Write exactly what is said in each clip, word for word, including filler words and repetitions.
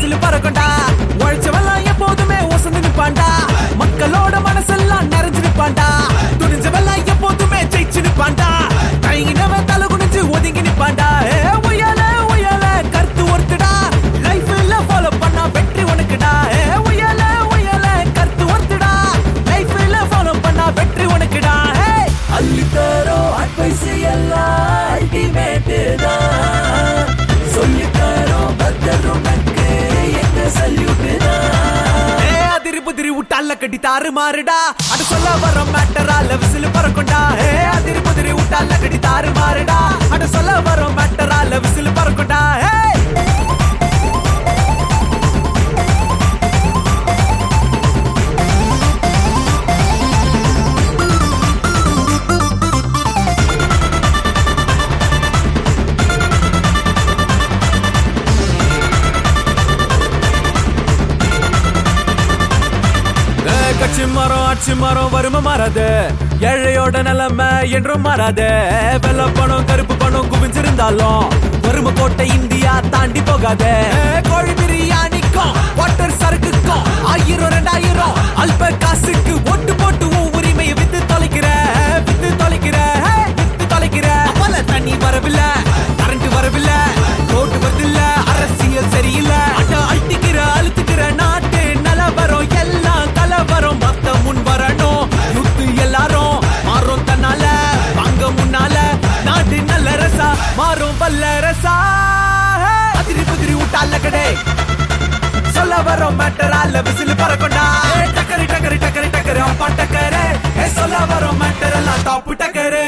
Whistle பறக்கும்டா. உழைச்சவெல்லாம் எப்போதுமே ஒசந்து நிப்பான்டா. மக்களோட மனசெல்லாம் நிறைஞ்சு நிப்பான்டா. துணிஞ்சவெல்லாம் எப்போதுமே ஜெயிச்சு நிப்பான்டா. கையினவன் தலை குனிஞ்சு ஒதுங்கி நிப்பான்டா. உயல உயல கருத்து ஒருத்துடா. லைஃப்ல ஃபாலோ பண்ணா வெற்றி உனக்குடா. உயல உயல கருத்து ஒருத்துடா. லைஃப்ல ஃபாலோ பண்ணா வெற்றி உனக்குடா. அள்ளி தரோ அட்வைஸ் எல்லாம் அல்டிமேட் தான். சொல்லி தரோ பத்தர் உனக்கு எங்க சல்யூட் தான். ஏ அதிரி புதிரி விட்டால கட்டி தாறு மாறுடா. அது சொல்ல வர மேட்டரால விசில் பறக்கும்டா. ஏ அதிரி புதிரி விட்டால கட்டி தாறு மாறுடா. அது சொல்ல வர மேட்டரால விசில் பறக்கும்டா. கட்சி மரம் அச்சு மரம் வறுமை மாறாது. ஏழையோட நிலைமை என்றும் மாறாது. வெள்ள பணம் கருப்பு பணம் குவிஞ்சிருந்தாலும் வறுமை கோட்டை இந்தியா தாண்டி போகாது. கோழி பிரியாணிக்கும் வாட்டர் சரக்குக்கும் ஆயிரம் ரெண்டாயிரம் அல்ப காசுக்கு ஓட்டு போட்டு உன் உரிமையை வித்து தொலைக்கிற வித்து தொலைக்கிற வித்து தொலைக்கிற. பல தண்ணி வரவில்லை, கரண்ட் வரவில்லை, ரோட்டு வரதில்ல, அரசியல் சரியில்லை. அட அழுத்திக்கிற அழுத்துக்கிற நாட்டு நலவரம் எல்லாம் கலவரம். மத்த முன் வரணும் யுத்து எல்லாரும் மாறும் தன்னால. வாங்க முன்னால நாடு நல்ல ரசா மாறும் வல்ல ரசா. அதிரி புதிரி விட்டால கடை சொல்ல வரோம் மேட்டரால விசில் பறக்கும்டா. டக்கரி டக்கரி டக்கரி டக்கரு அப்பா டக்கரு. சொல்ல வரோம் மேட்டர் எல்லாம் டாப்பு டக்கரு.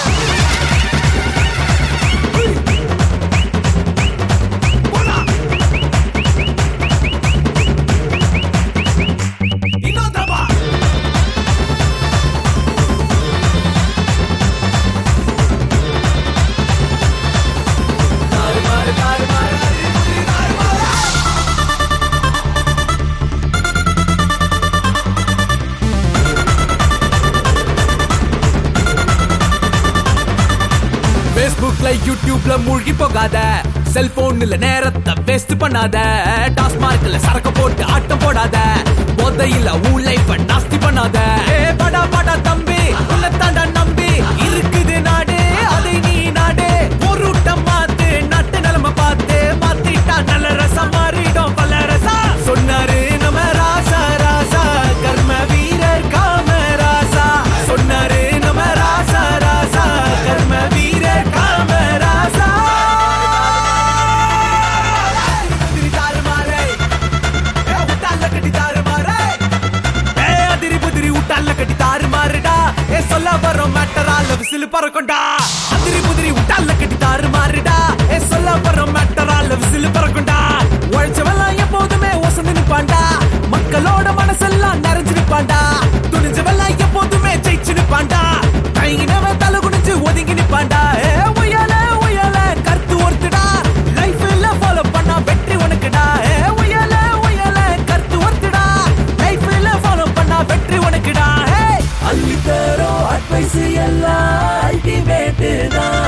Facebookல யூடியூப்ல மூழ்கி போகாத. செல்போன்ல நேரத்தை வேஸ்ட் பண்ணாத. டாஸ்மார்க்ல சரக்கு போட்டு ஆட்டம் போடாத. போதையில உன் லைஃப் நாஸ்தி பண்ணாத. படா படா தம்பி உன்னை தாண்டா நம்பி இருக்குது நாடு. அதை நீ நாடு ஒரு ஊட்டம் மாத்து. நாட்டு நிலைமை பார்த்து மாத்திட்டா நல்ல ரசம் மாறிடும் பல ரசா. சொன்னாரு நம்ம ராசா ராசா கர்ம வீரர் காமராசா. சொன்னாரு நம்ம ராசா ராசா கர்ம வீரர் காமராசா. அதிரி தாறு மாறே உட்டால கட்டி தாறு மாறே. ஏ அதிரி புதிரி உட்டால கட்டி தாறு மாறுடா. ஏ சொல்ல வரோம் மேட்டரால விசில் பறக்கும்டா. அதிரி புதிரி உட்டால கட்டி தாறு மாறுடா. ஏ சொல்ல வரோம் மேட்டரால விசில் பறக்கும்டா. உழைச்சவெல்லாம் எப்போதுமே ஒசந்து நிப்பான்டா. மக்களோட மனசெல்லாம் நிறைஞ்சு நிப்பான்டா. துணிஞ்சவெல்லாம் எப்போதுமே ஜெயிச்சு நிப்பான்டா. கையினவன் தலை குனிஞ்சு ஒதுங்கி நிப்பான்டா. உயல உயல கருத்து ஒருத்துடா. லைஃப்ல ஃபாலோ பண்ணா வெற்றி உனக்குடா. உயல உயல கருத்து ஒருத்துடா. லைஃப்ல ஃபாலோ பண்ணா வெற்றி உனக்குடா. அள்ளி தரோ அட்வைஸ் எல்லாம் அல்டிமேட் தான்.